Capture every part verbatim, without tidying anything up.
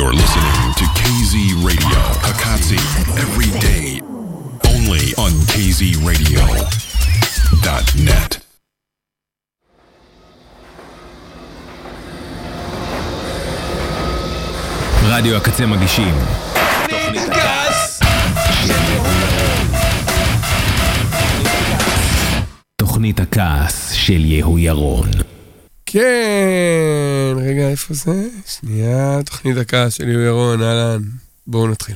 You're listening to K Z Radio, Hakatsi, every day, only on K Z Radio dot net. רדיו הקצה מגישים תוכנית הכעס תוכנית הכעס של יהו ירון. כן, רגע, איפה זה? שנייה, תוכנית הכעס של יהו ירון, אהלן, בואו נתחיל.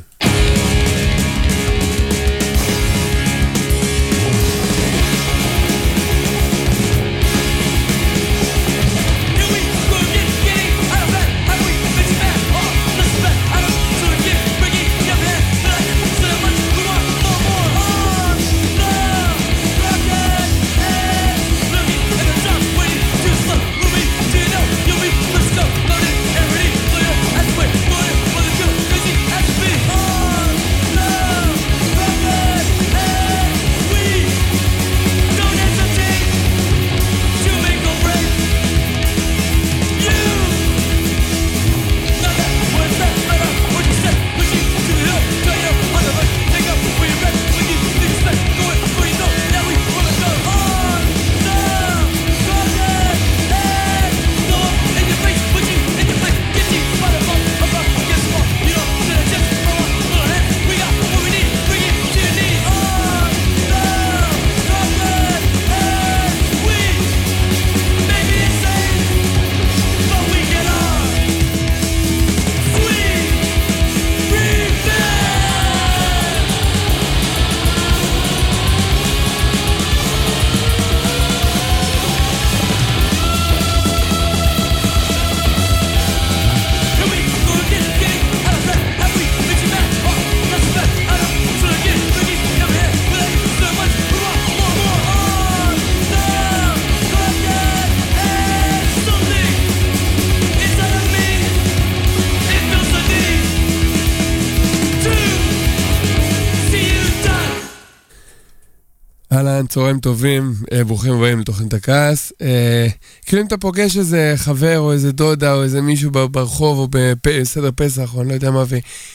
אהלן, צהריים טובים, ברוכים הבאים לתוכנית הכעס. כאילו אם אתה פוגש איזה חבר או איזה דודה או איזה מישהו ברחוב או בסדר פסח או אני לא יודע מה,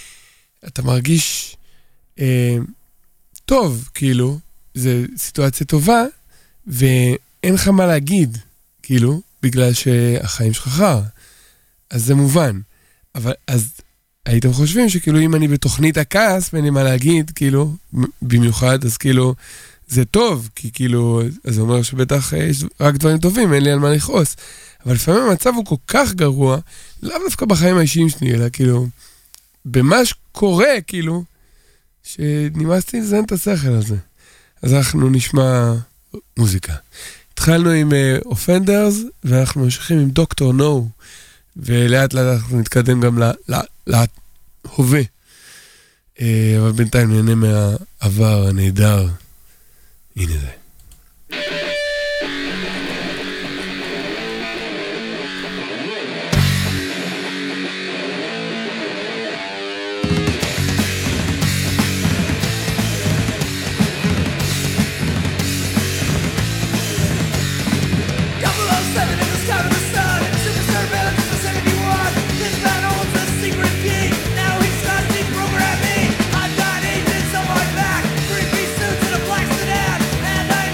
ואתה מרגיש טוב, כאילו, זו סיטואציה טובה, ואין לך מה להגיד, כאילו, בגלל שהחיים שלך חר. אז זה מובן. אבל אז הייתם חושבים שכאילו אם אני בתוכנית הכעס ואין לי מה להגיד, כאילו, במיוחד, אז כאילו זה טוב, כי כאילו, אז זה אומר שבטח יש רק דברים טובים, אין לי על מה לכעוס. אבל לפעמים המצב הוא כל כך גרוע, לאו דווקא בחיים האישיים שלי, אלא כאילו, במה שקורה, כאילו, שנמאסתי לזיין את השכל הזה. אז אנחנו נשמע מוזיקה. התחלנו עם אופנדרס, uh, ואנחנו ממשיכים עם דוקטור נו, ולאט לאט אנחנו נתקדם גם להווה. Uh, אבל בינתיים נהנה מהעבר הנהדר. הנה זה. And I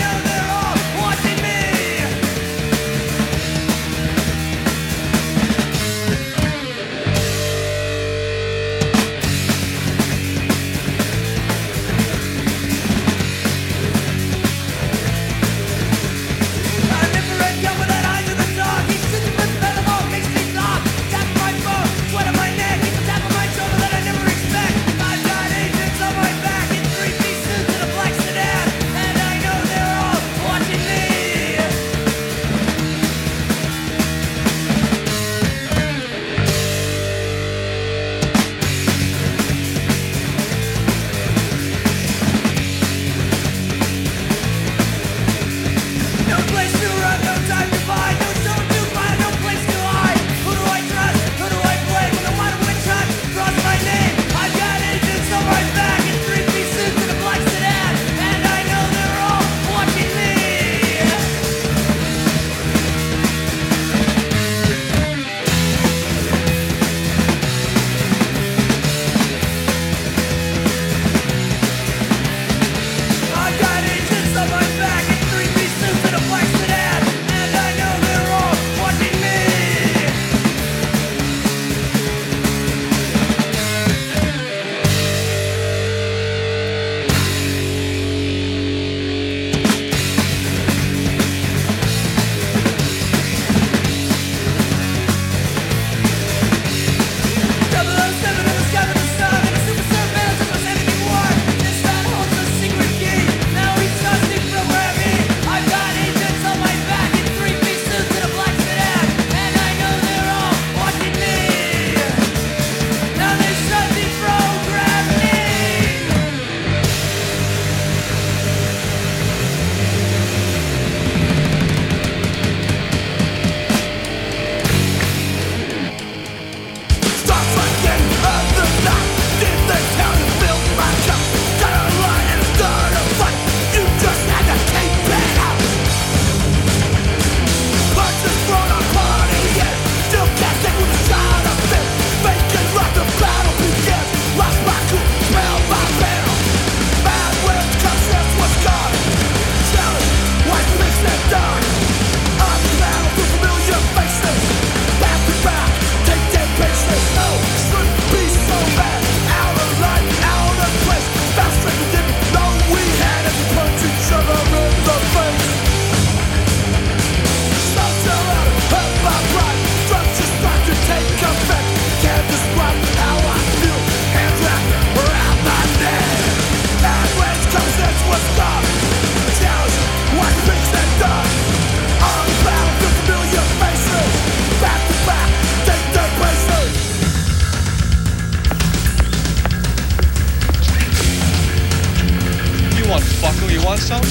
myself?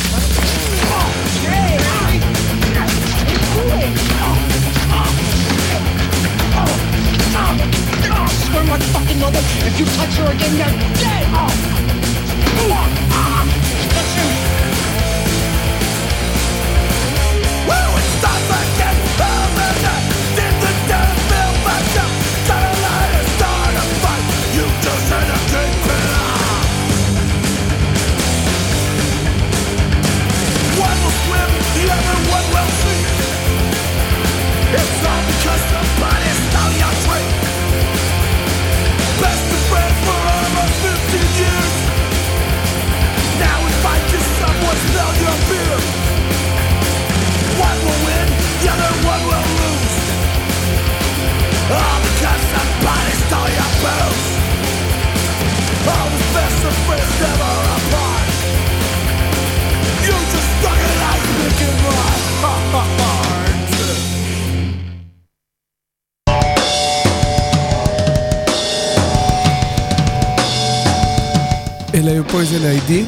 I swear my fucking mother, if you touch her again, you're dead! Touch him! Woo, it's time again! Did the damn bill back up? Gotta let it start a fight! You just had a great killer! One will swim, the other one will sink. It's all because somebody stole your drink. Best of friends for almost fifteen years. Now we fight cause someone spilled your beer. One will win, the other one will lose. All because somebody stole your booze. All the best of friends never apart. You just stuck it out making my heart. אלה היו פויזן איי די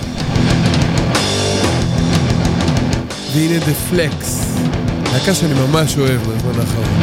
והנה דה פלקס, להקה שאני ממש אוהב בזמן האחרון.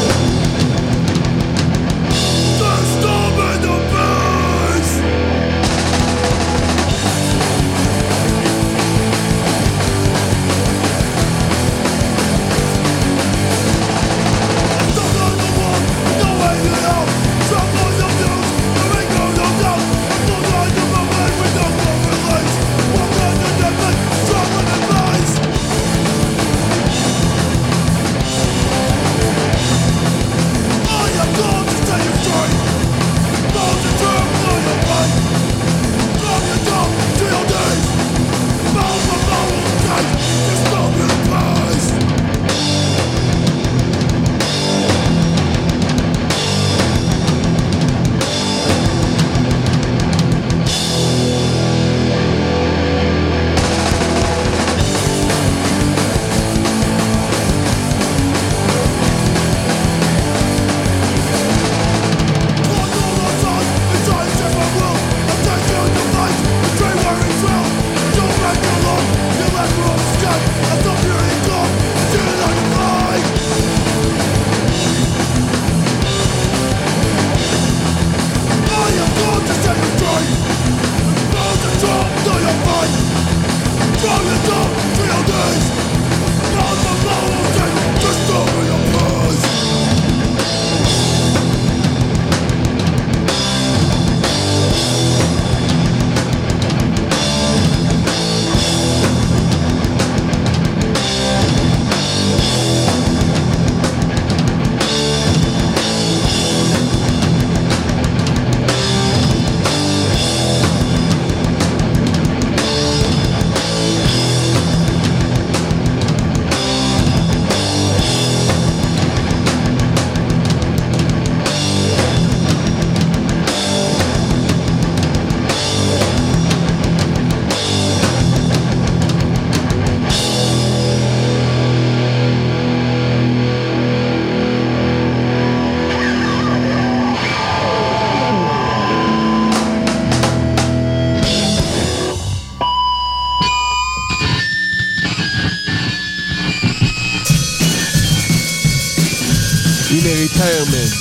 Retirement.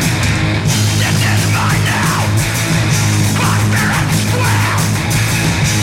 This is mine now. Prosperous square.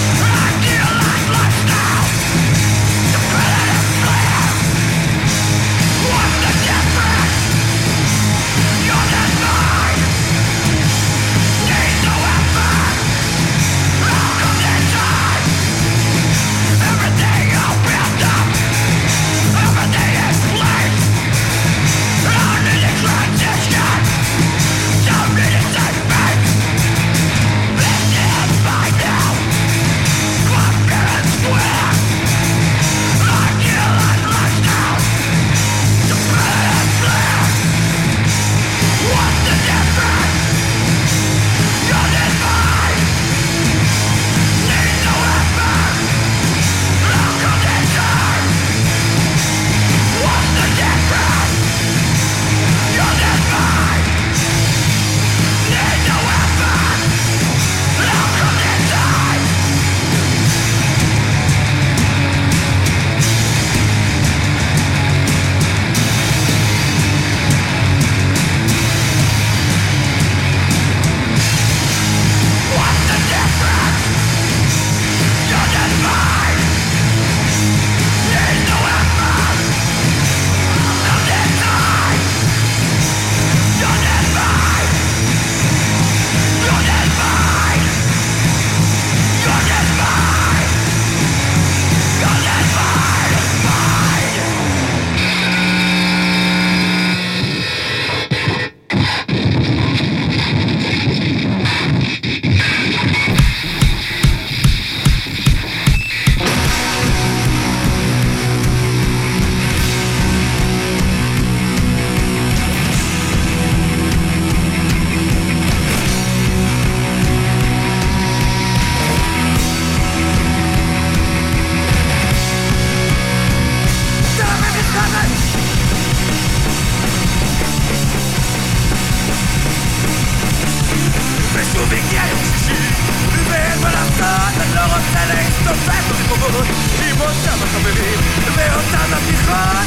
אותם החברים ואותן הבדיחות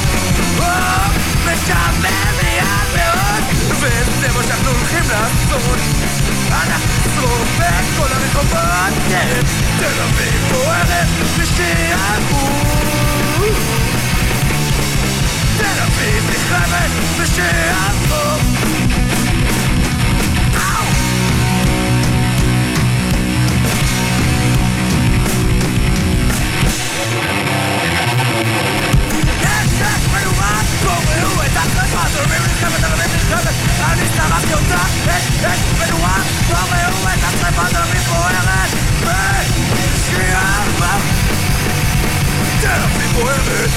משעמם מיד מאוד וזה מה שאנחנו הולכים לעשות אנחנו נשרוף את כל הרחובות כן תל אביב בוערת ושעמום תל אביב נחרבת ושעמום אני שרפתי אותה, אש, אש, בנורה, כבר ראו את השרפה תל אביב בוערת, ושעמום תל אביב בוערת,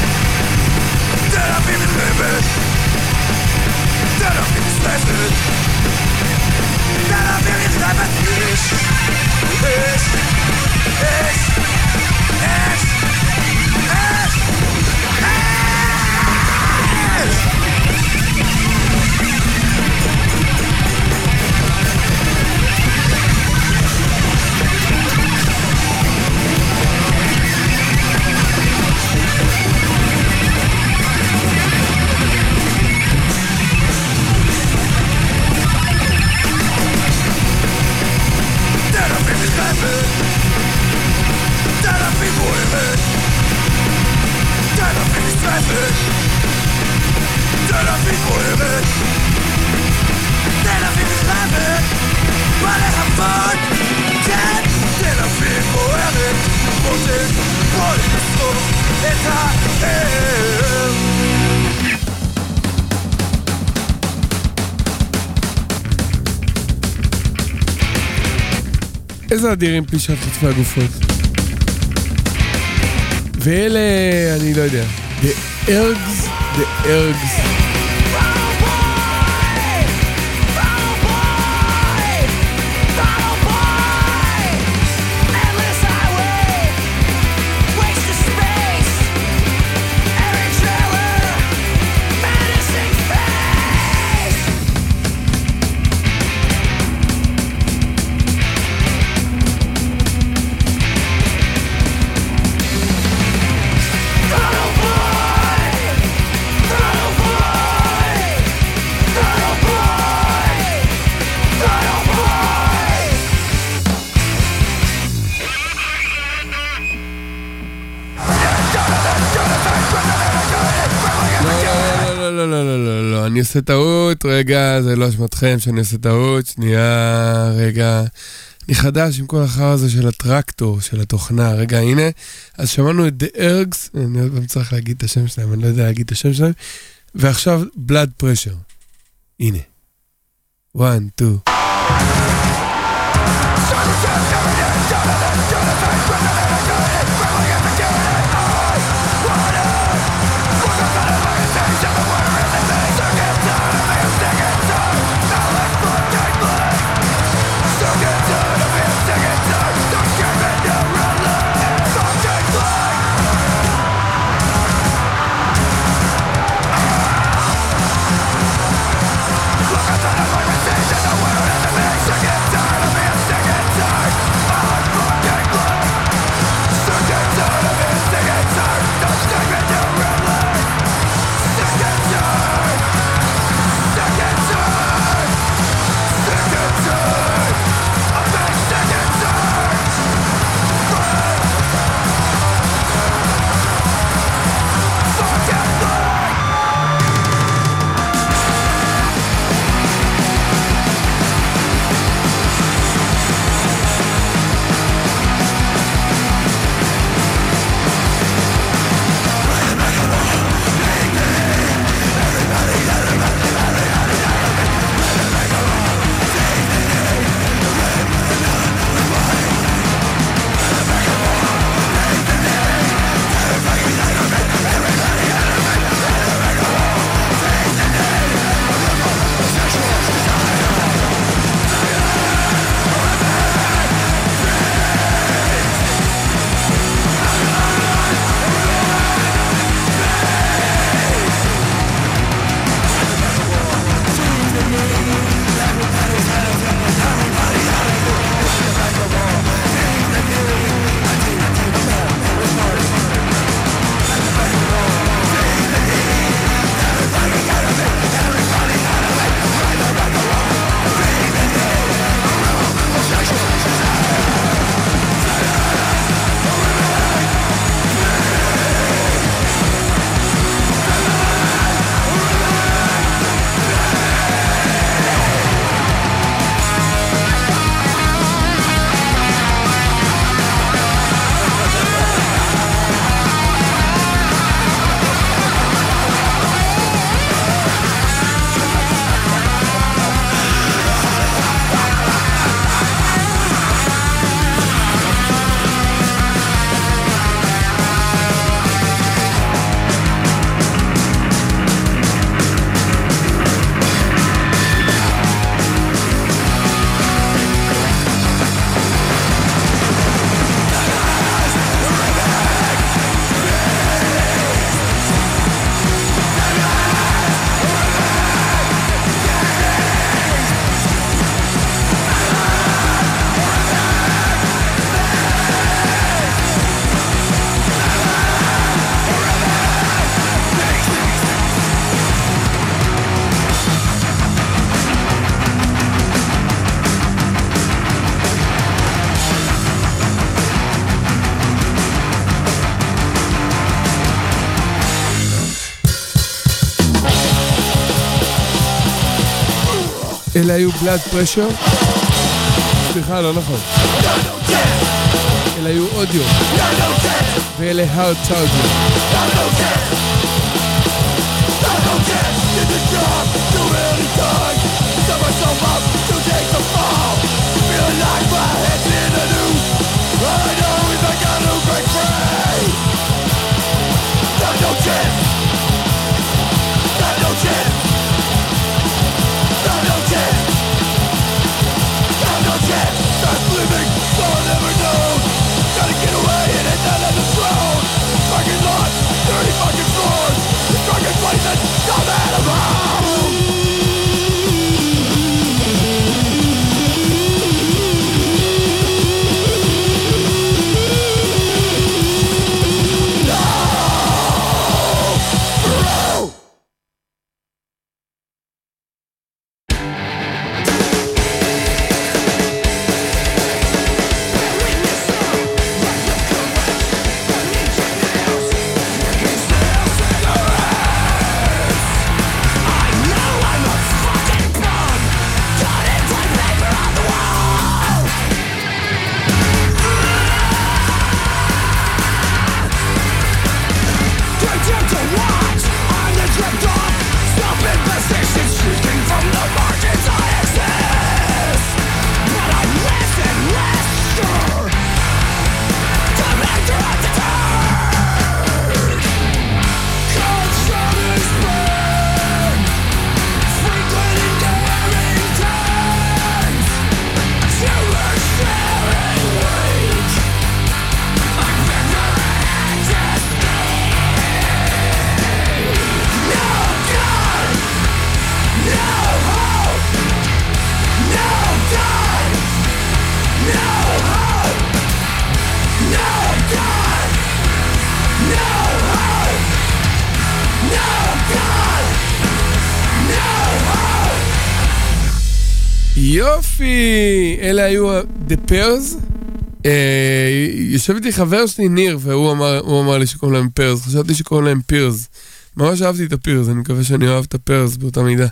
תל אביב נחרבת, תל אביב נשרפת, תל אביב נחרבת, אש, אש, אש, אש, אש, אש תל אביב בוערת, תל אביב נשרפת, תל אביב בוערת, תל אביב נחרבת, בלהבות, כן, תל אביב בוערת, מותק, בואי נשרוף את הערב. איזה אדירים פלישת חטפי הגופות. ואלה, אני לא יודע, The Ergs, The Ergs. אני עושה טעות, רגע, זה לא אשמתכם שאני עושה טעות, שנייה, רגע, אני חדש עם כל החר הזה של הטרקטור, של התוכנה, רגע, הנה, אז שמענו את The Ergs, אני עוד פעם צריך להגיד את השם שלהם, אני לא יודע להגיד את השם שלהם, ועכשיו Blood Pressure, הנה, one, two. אלה היו Blood Pressure. סליחה, לא נכון. אלה היו אודיו. ואלה Hard Charger. יופי! אלה היו The Pairs. יושב איתי חבר שלי ניר, והוא אמר, הוא אמר לי שקוראים להם Pairs. חשבתי שקוראים להם Pairs. ממש אהבתי את ה-Pairs, אני מקווה שאני אוהב את ה-Pairs באותה מידה.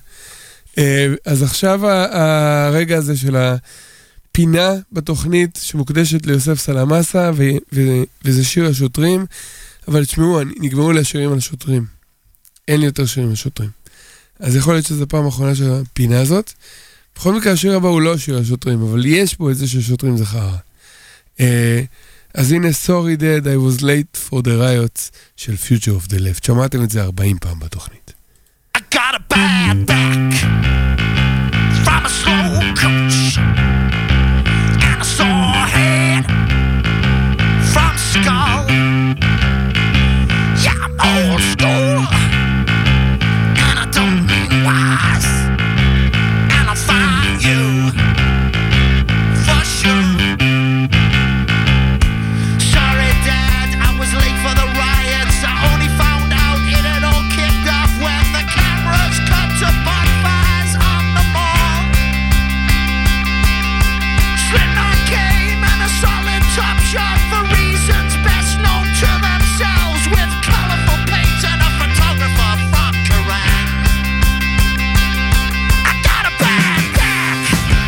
אז עכשיו הרגע הזה של הפינה בתוכנית שמוקדשת ליוסף סלמסה, וזה שיר השוטרים, אבל תשמעו, נגמרו לי השירים על השוטרים. אין לי יותר שירים על השוטרים. אז יכול להיות שזו פעם האחרונה של הפינה הזאת. בכל מקרה, השיר הבא הוא לא שיר השוטרים, אבל יש פה את זה ששוטרים זה חרא. אז הנה, Sorry Dad, I was late for the riots של Future of the Left. שמעתם את זה ארבעים פעם בתוכנית. I got a bad back from a slow coach and a sore head from skull. Yeah, I'm old school and I don't mean wise, and I'll find you for sure. Sorry Dad, I was late for the riots. I only found out it had all kicked off when the cameras cut to bonfires on the mall. Slipknot came and a solid top shot for reasons best known to themselves, with colorful paint and a photographer from Kerrang. I got a bad back.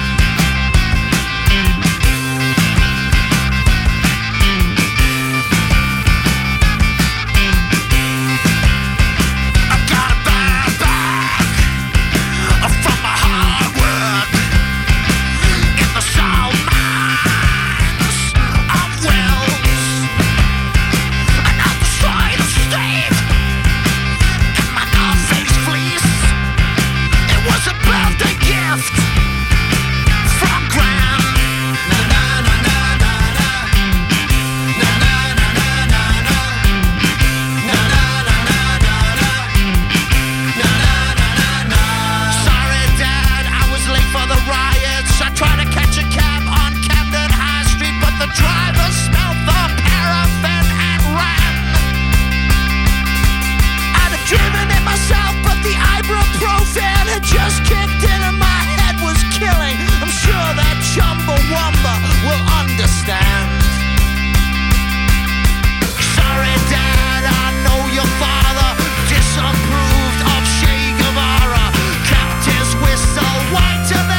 I got a bad back from my hard work in the salt mines of Wells, and I'll destroy the state in my North Face fleece. It was a birthday gift from Gran. Na na na na na na. Na na na na na na. Na na na na na na. Na na na na na. Sorry Dad, I was late for the riots. I tried to catch a cab on Camden High Street, but the driver smelled the paraffin and ran. I'd have driven it myself, but the ibuprofen had just kicked in and my head was killing. I'm sure that Chumbawamba will understand. Sorry Dad, I know your father disapproved of Che Guevara, kept his whistle white and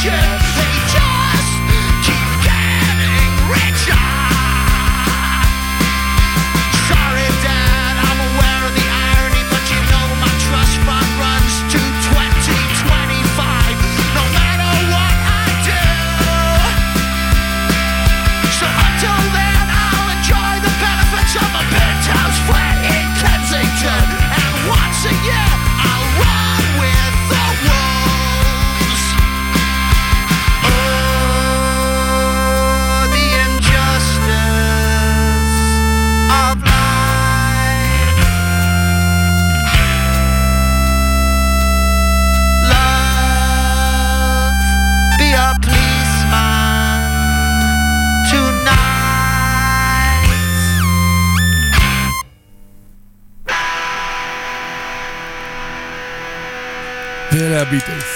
ואלה הביטלס.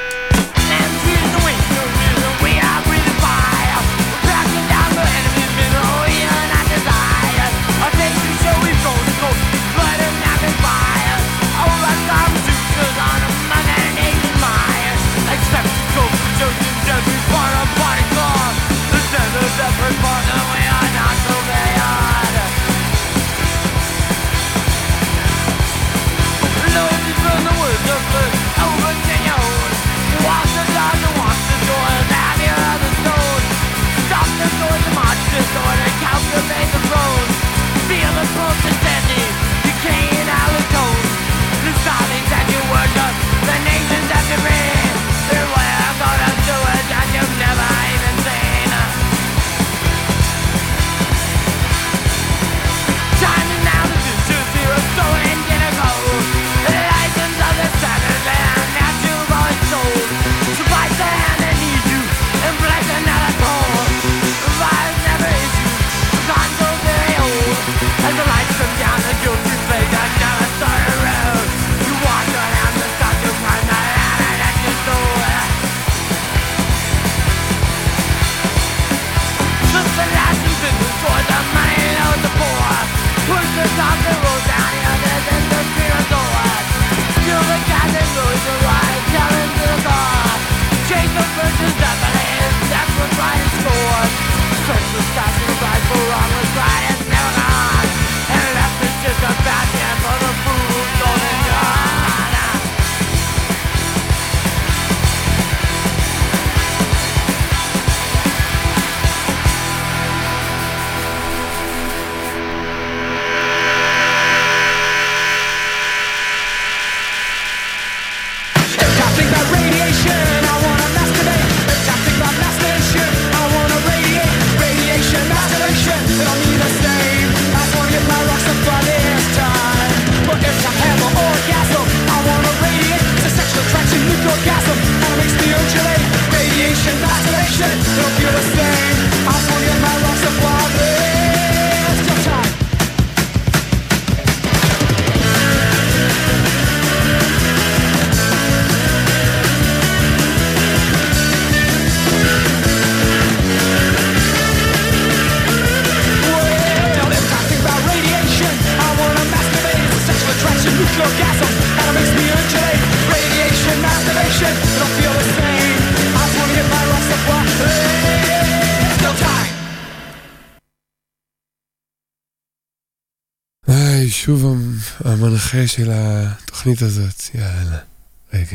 שוב המנחה של התוכנית הזאת, יאללה, רגע.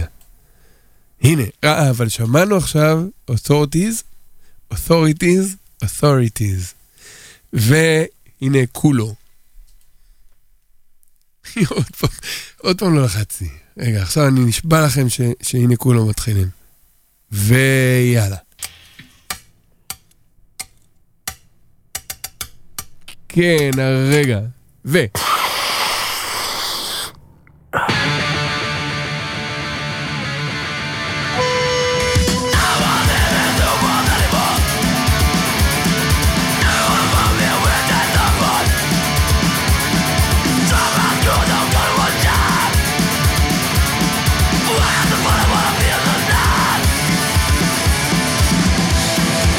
הנה, אה, אבל שמענו עכשיו authorities, authorities, authorities. והנה כולו. עוד פעם, עוד פעם לא לחצתי. רגע, עכשיו אני נשבע לכם ש, שהנה כולו מתחילים. ויאללה. כן, הרגע. ו...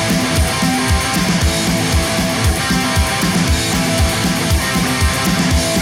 We'll be right back.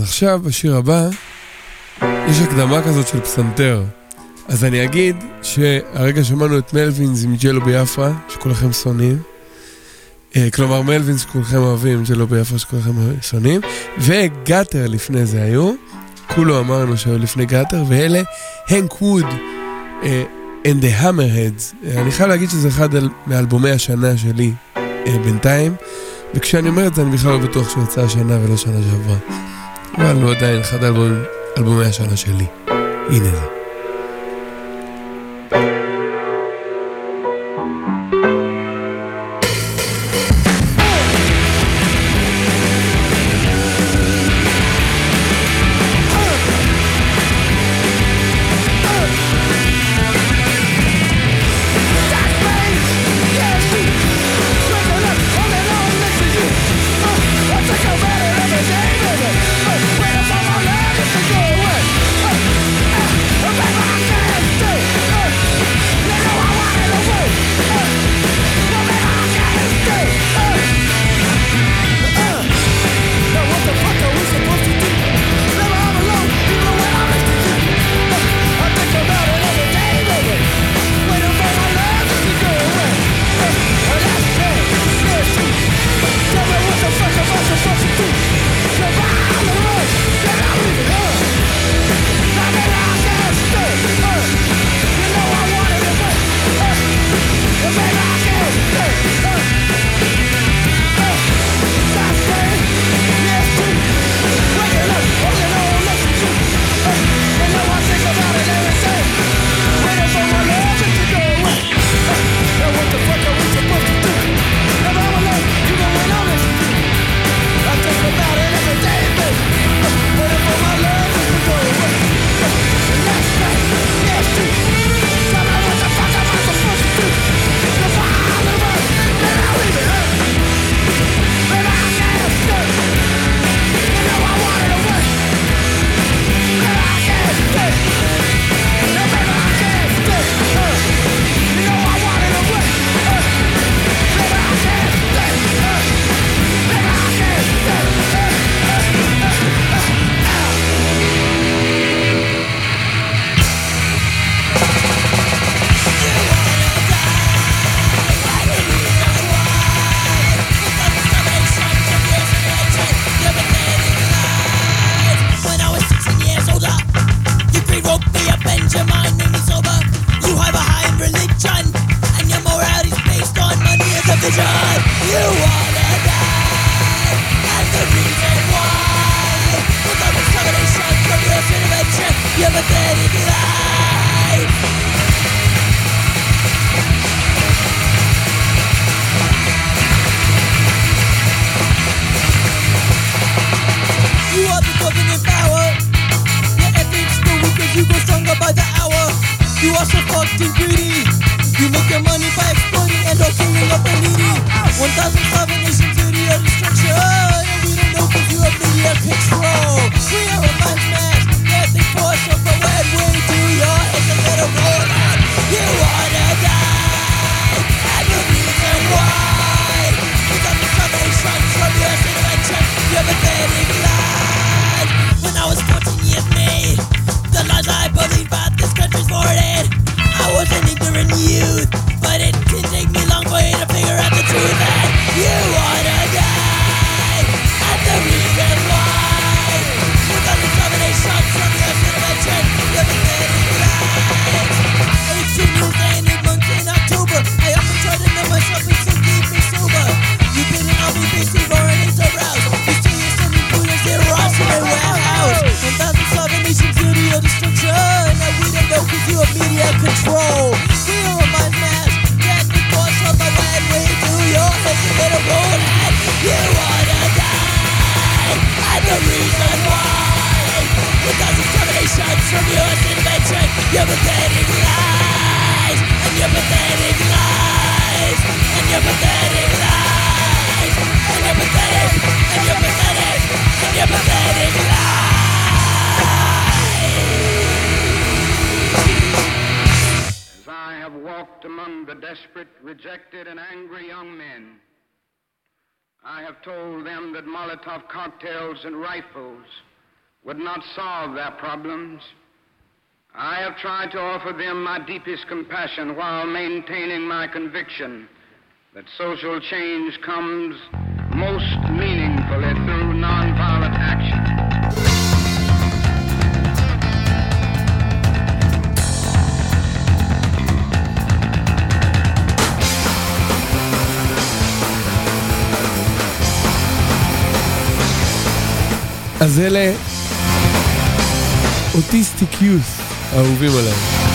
אז עכשיו, בשיר הבא, יש הקדמה כזאת של פסנתר. אז אני אגיד שהרגע שמענו את מלווינס עם ג'לו ביפרה, שכולכם שונאים. כלומר, מלווינס שכולכם אוהבים, ג'לו ביפרה שכולכם שונאים. וגאטר לפני זה היו. כולו אמרנו שהיו לפני גאטר, ואלה הנק ווד and the Hammerheads. אני חייב להגיד שזה אחד מאלבומי השנה שלי בינתיים, וכשאני אומר את זה אני בכלל לא בטוח שהוא יצא השנה ולא שנה שעברה, אבל הוא עדיין אחד אלבומי, אלבומי השנה שלי. הנה זה. I have told them that Molotov cocktails and rifles would not solve their problems. I have tried to offer them my deepest compassion while maintaining my conviction that social change comes most meaningfully through nonviolent action. אז אלה אוטיסטיק יוס האהובים עליהם.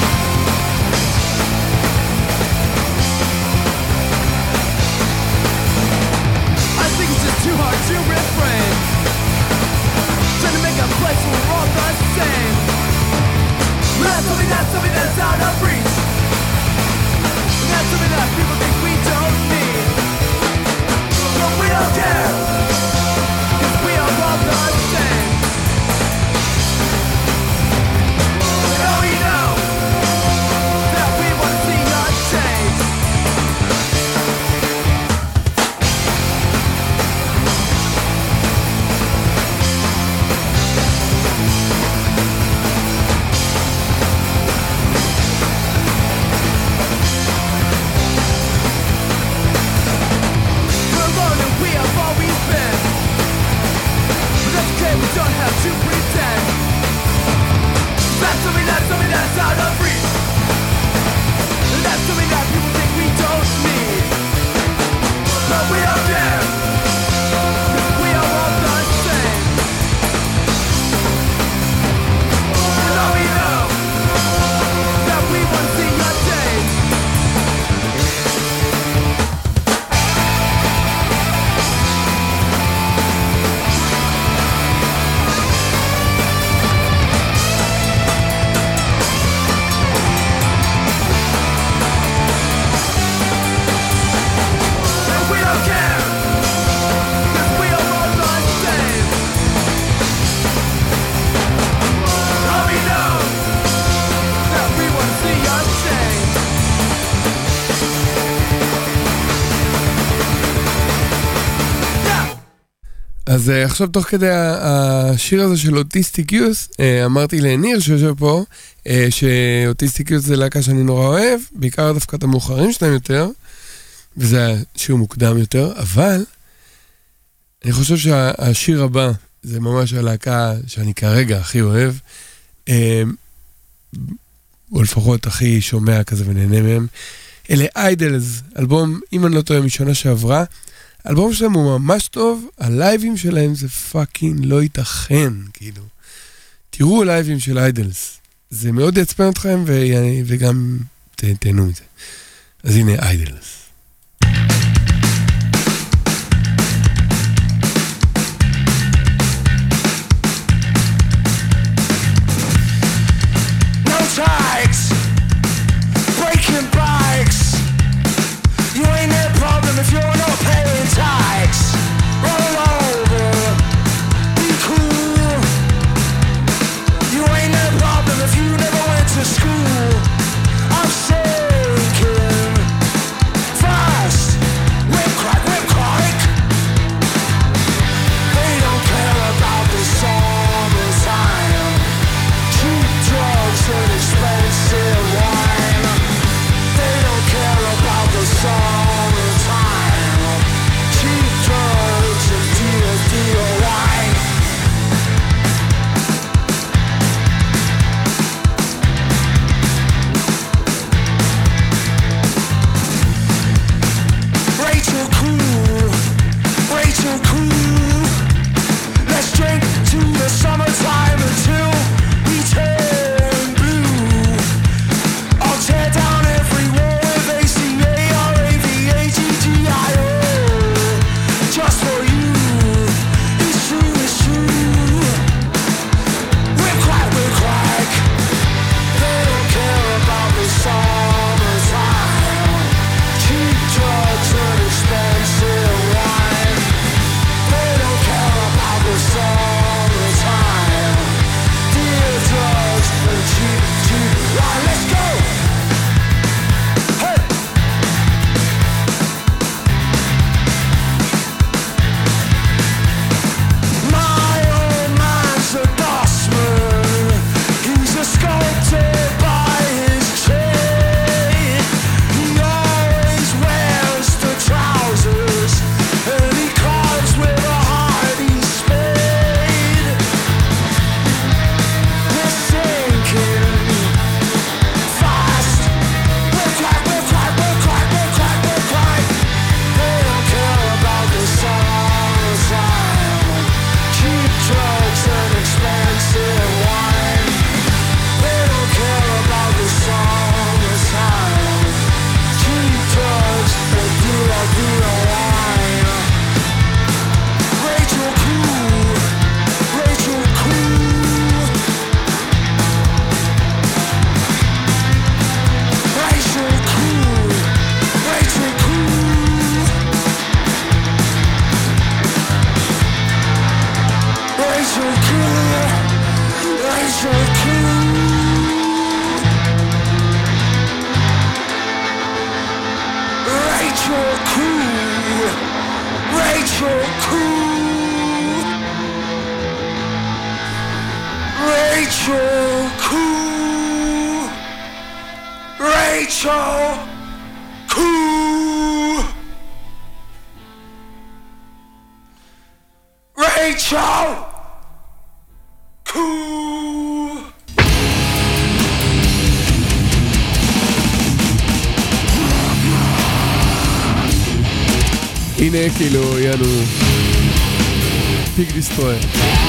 I think it's just too hard to refrain, trying to make a place where we're all the same. That's something, that's something that's out of reach. That's something that people think we don't need. But we don't care, 'cause we are all the same. No, we know that we want to see a change. We're alone and we have always been, but that's okay, we don't have to pretend. That's something, that's something that's out of reach. That's something that people think we don't need. But we don't care, 'cause we are all the same. And all we know that we want to see a change. And we don't care, 'cause we are all the same. All we know that we want to see a change. Yeah. אז uh, עכשיו תוך כדי השיר הזה של אוטיסטיק יוס, uh, אמרתי לניר שיושב פה, uh, שאוטיסטיק יוס זה להקה שאני נורא אוהב, בעיקר דווקא את המאוחרים שלהם יותר, וזה השיר מוקדם יותר, אבל אני חושב שהשיר הבא זה ממש הלהקה שאני כרגע הכי אוהב, uh, או לפחות הכי שומע כזה ונהנה מהם. אלה איידלס, אלבום, אם אני לא טועה, משנה שעברה. האלבום שלהם הוא ממש טוב, הלייבים שלהם זה פאקינג לא ייתכן, כאילו. תראו לייבים של איידלס, זה מאוד יצפן אתכם ו... וגם ת... תהנו מזה. אז הנה איידלס. No tags, breaking bikes. You ain't their problem if you're not paying tax. Roll over, be cool. You ain't their problem if you never went to school. I'm shaking Rachel Cool. Rachel Cool. הנה כאילו יענו פיג דיסטרויר.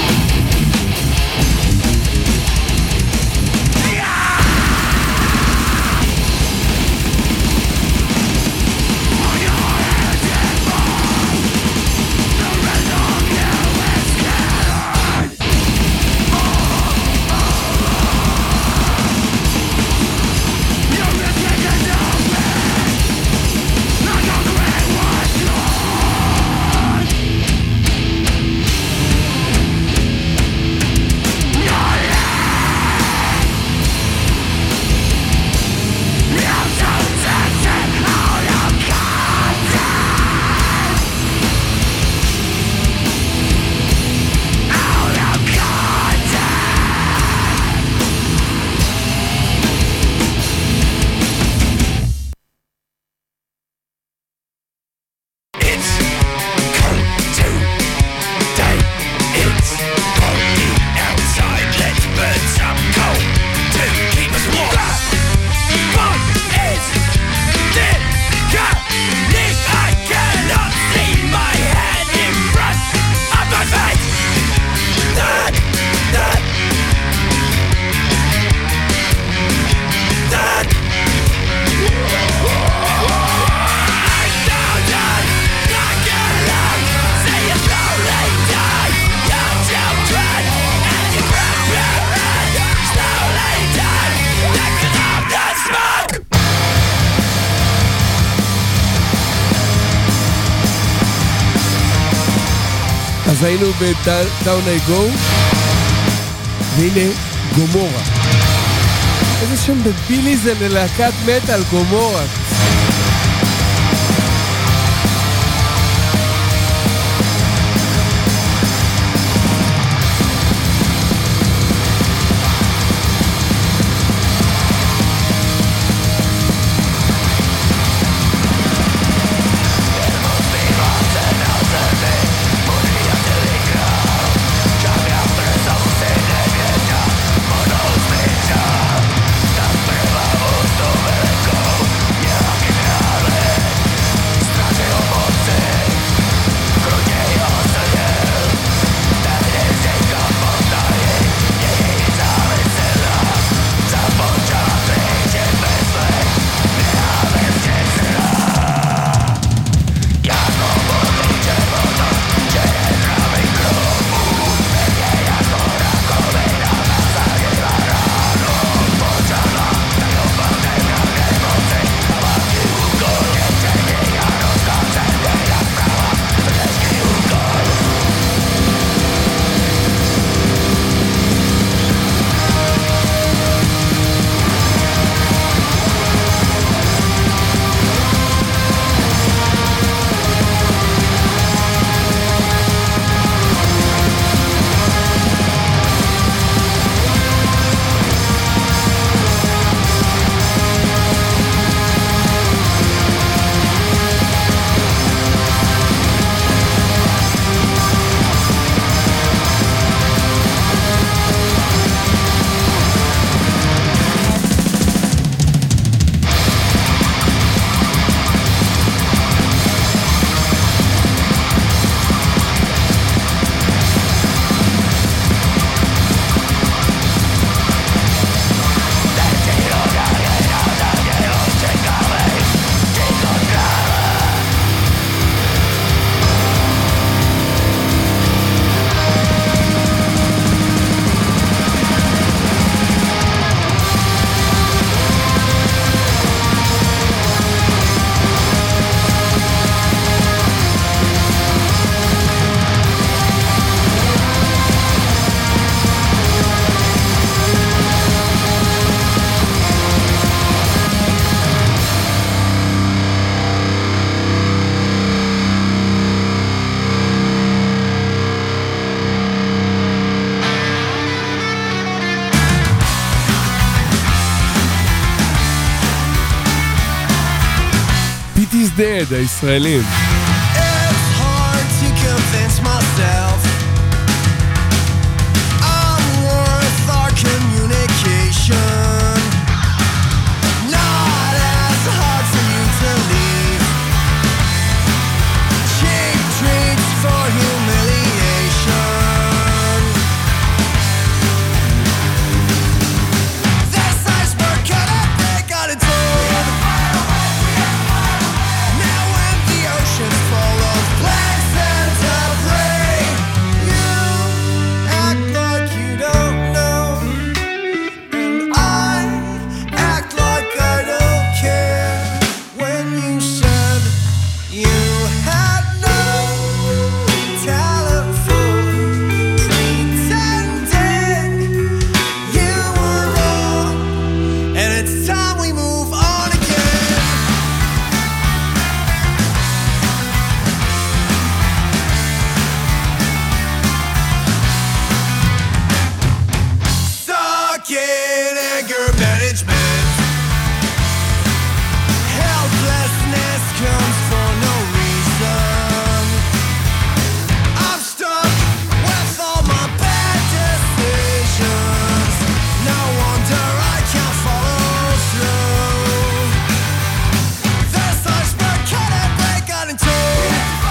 אז היינו ב-Down I Go, והנה גומורה. איזה שם דבילי זה ללהקת מטל, גומורה. Yeah. Dead, הישראלים. It's hard to convince myself I'm worth our communication. Not as hard for you to leave. Cheap treats for humiliation. This iceberg cannot break on its own. Now when the ocean's full of planks and debris, you act like you don't know, and I act like I don't care. When you said you had no talent for pretending, you were wrong, and it's time we move on again. Stuck in anger management. Helplessness comes for no reason. I'm stuck with all my bad decisions. No wonder I can't follow through. This iceberg cannot break on its own.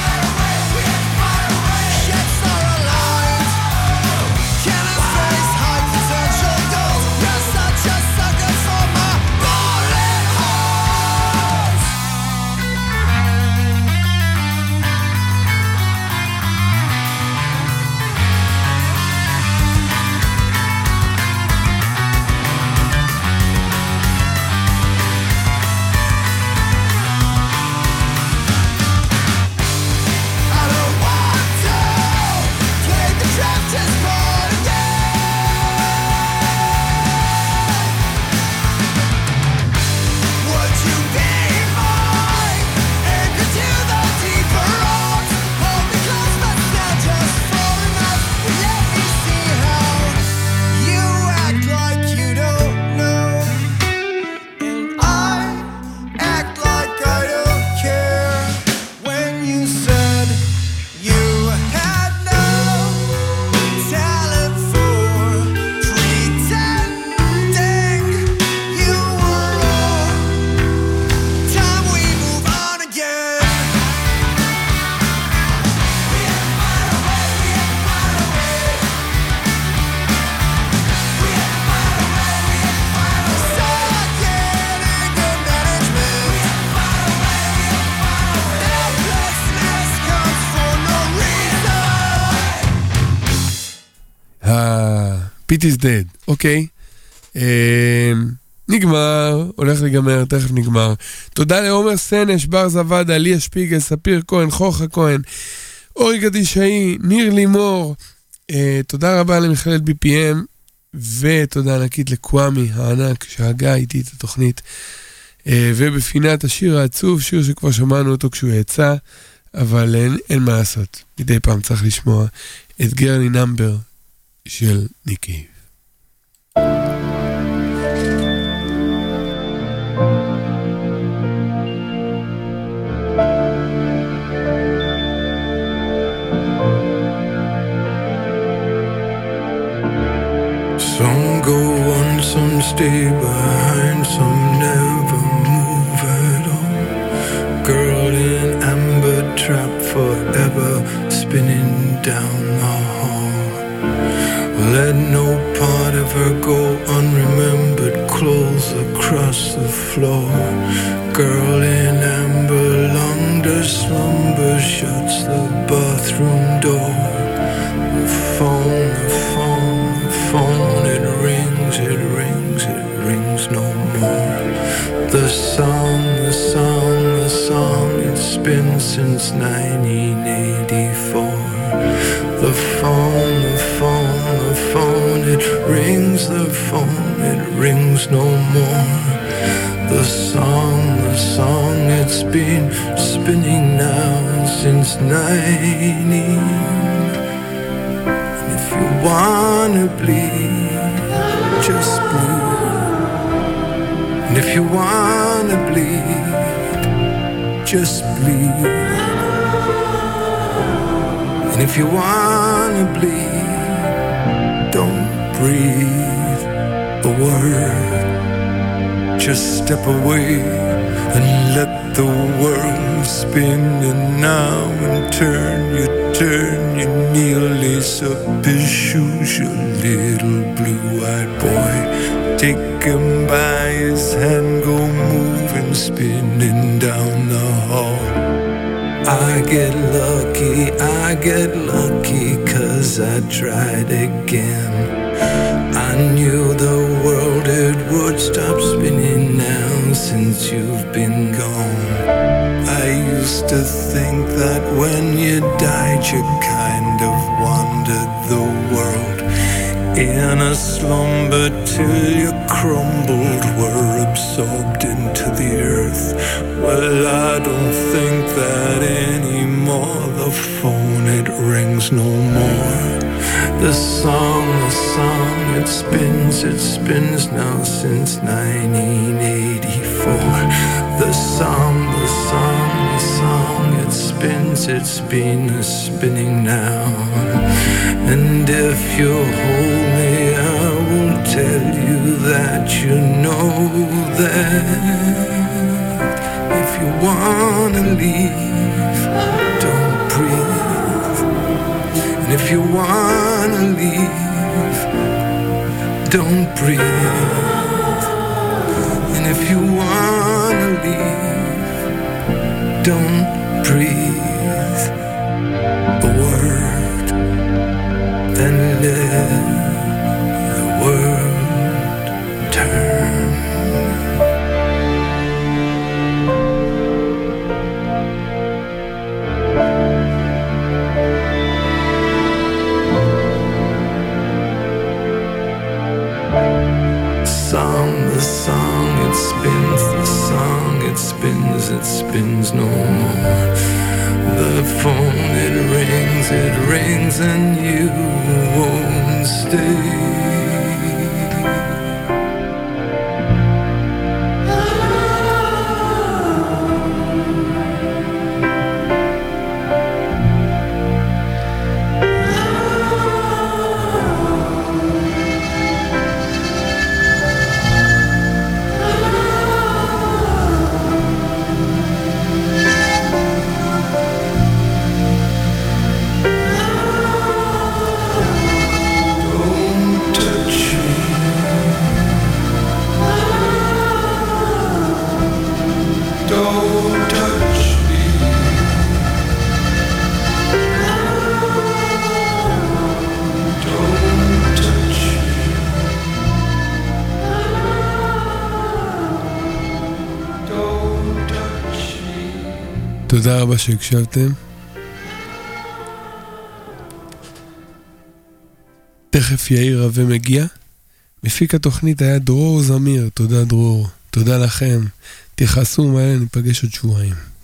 Ships are aligned. Cannot face high potential goals. You're such a sucker for my bullet holes. I don't want to take the draft as part again. Would you be mine? Anchor to the deeper arms. Hold me close, but not just for enough. Let me see how you act like you don't know, and I act like I don't care. When you said you had no talent for pretending, you were wrong. Time we move on again. We had to find a way, we had to find a way. We had to find a way, we had to find a way. Stuck in anger management. We had to find a way, we had to find a way. Helplessness comes for no reason. ה-Pit is dead, אוקיי. אה, נגמר, הולך להיגמר, תכף נגמר. תודה לעומר סנש, בר זוודה, ליה שפיגל, ספיר כהן, חוכה כהן, אורי גדישאי, ניר לימור. אה, תודה רבה למכללת בי פי אם, ותודה ענקית לקוואמי הענק שהגה איתי את התוכנית. אה, ובפינת השיר העצוב, שיר שכבר שמענו אותו כשהוא יצא, אבל אין, אין מה לעשות. מדי פעם צריך לשמוע את גרלי נאמבר של ניקי. Some go on, some stay behind, some never move at all. Girl in amber trap forever spinning down the hall. Let no part of her go unremembered, clothes across the floor. Girl in amber, long to slumber, shuts the bathroom door. The phone, the phone, the phone, it rings, it rings, it rings no more. The song, the song, the song, it's been since nineteen eighty-four. The phone, the phone, the phone, it rings, the phone, it rings no more. The song, the song, it's been spinning now since nineteen. And if you wanna bleed, just bleed. And if you wanna bleed, just bleed. And if you wanna bleed, don't breathe a word. Just step away and let the world spin. And now and turn, you turn, you kneel, lace up his shoes, your little blue-eyed boy. Take him by his hand, go moving, spinning down the hall. I get lucky, I get lucky, 'cause I tried again. I knew the world, it would stop spinning now since you've been gone. I used to think that when you died you kind of wandered the world in a slumber till you crumbled, were absorbed into the earth. Well, I don't think that anymore. The phone, it rings no more. The song, the song, it spins, it spins now since nineteen eighty-four. The song, the song, the song, it spins, it's been spinning now. And if you hold me, I will tell you that you know that if you wanna leave, don't breathe. And if you wanna leave, don't breathe. And if you wanna leave, don't breathe a word and let the world turn. Song, the song, it spins, the song, it spins, it spins no more. The phone, it rings, it rings, and you won't stay. תודה רבה שהקשבתם. תכף יאיר רווה מגיע. מפיק התוכנית היה דרור זמיר. תודה דרור. תודה לכם. תכעסו מהר, ניפגש עוד שבועיים.